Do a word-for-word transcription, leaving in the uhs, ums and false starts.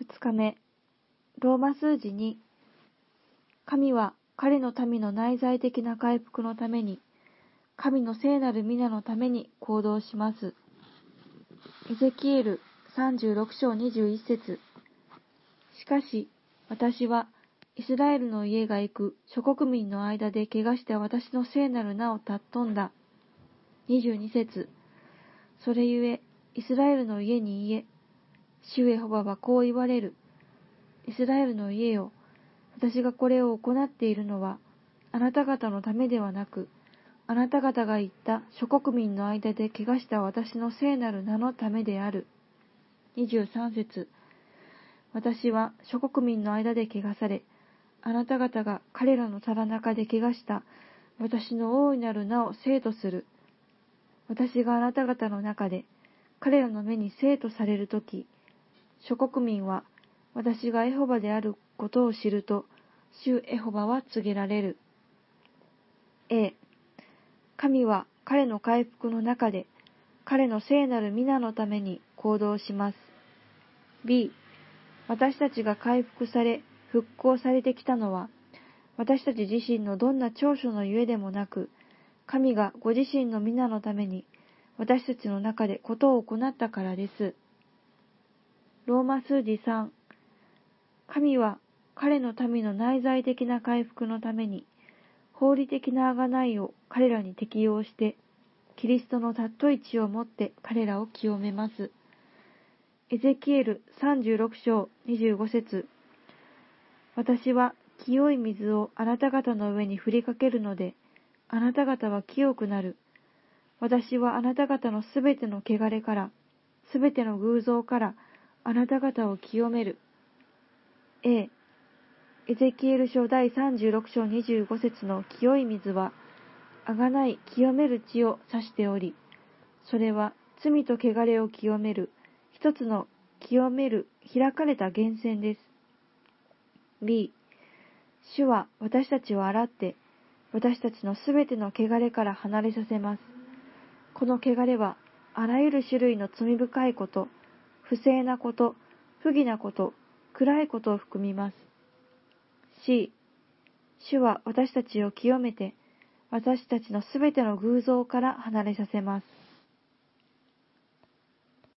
つかめ、ローマ数字に、神は彼の民の内在的な回復のために、神の聖なる皆のために行動します。エゼキエルさんじゅうろく章にじゅういち節。しかし、私はイスラエルの家が行く諸国民の間で汚した私の聖なる名を尊んだ。にじゅうに節。それゆえ、イスラエルの家に言え、主エホバはこう言われる。イスラエルの家よ、私がこれを行っているのは、あなた方のためではなく、あなた方が言った諸国民の間で汚した私の聖なる名のためである。にじゅうさん節。私は諸国民の間で汚され、あなた方が彼らのただ中で汚した私の大いなる名を聖とする。私があなた方の中で彼らの目に聖とされるとき、諸国民は私がエホバであることを知ると、主エホバは告げられる。A、神は彼の回復の中で彼の聖なる皆のために行動します。B、私たちが回復され、復興されてきたのは、私たち自身のどんな長所のゆえでもなく、神がご自身の皆のために、私たちの中でことを行ったからです。ローマ数字さん。神は彼の民の内在的な回復のために、法理的な贖いを彼らに適用して、キリストの尊い血をもって彼らを清めます。エゼキエルさんじゅうろく章にじゅうご節。私は清い水をあなた方の上に振りかけるので、あなた方は清くなる。私はあなた方のすべての汚れから、すべての偶像から、あなた方を清める。A、エゼキエル書だいさんじゅうろく章にじゅうご節の清い水は、あがない清める血を指しており、それは罪と汚れを清める、一つの清める開かれた源泉です。B、主は私たちを洗って、私たちのすべての汚れから離れさせます。この汚れは、あらゆる種類の罪深いこと、不正なこと、不義なこと、暗いことを含みます。C、主は私たちを清めて、私たちのすべての偶像から離れさせます。